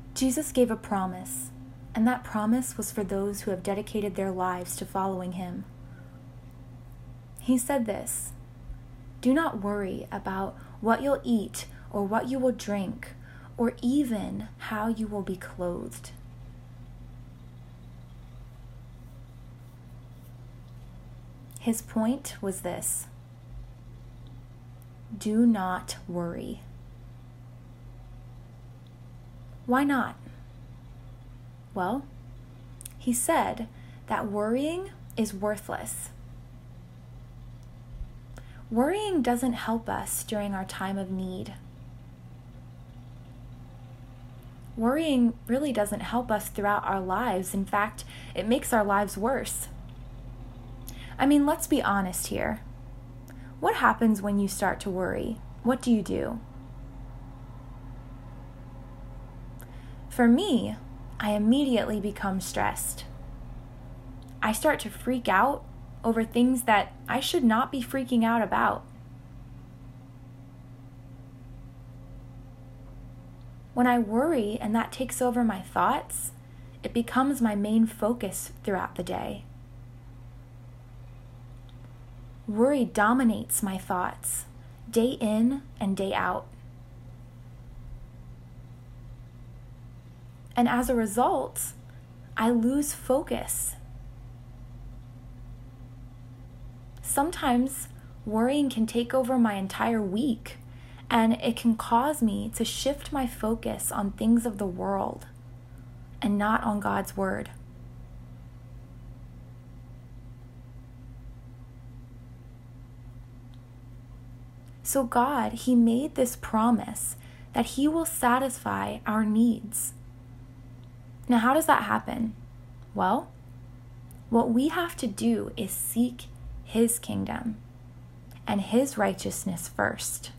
Jesus gave a promise, and that promise was for those who have dedicated their lives to following him. He said this, "Do not worry about what you'll eat or what you will drink, or even how you will be clothed." His point was this: do not worry. Why not? Well, he said that worrying is worthless. Worrying doesn't help us during our time of need. Worrying really doesn't help us throughout our lives. In fact, it makes our lives worse. I mean, let's be honest here. What happens when you start to worry? What do you do? For me, I immediately become stressed. I start to freak out over things that I should not be freaking out about. When I worry and that takes over my thoughts, it becomes my main focus throughout the day. Worry dominates my thoughts, day in and day out. And as a result, I lose focus. Sometimes worrying can take over my entire week, and it can cause me to shift my focus on things of the world and not on God's word. So God, he made this promise that he will satisfy our needs. Now, how does that happen? Well, what we have to do is seek his kingdom and his righteousness first.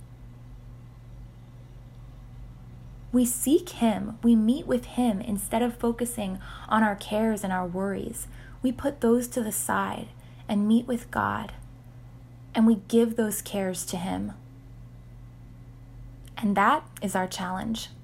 We seek him, we meet with him instead of focusing on our cares and our worries. We put those to the side and meet with God, and we give those cares to him. And that is our challenge.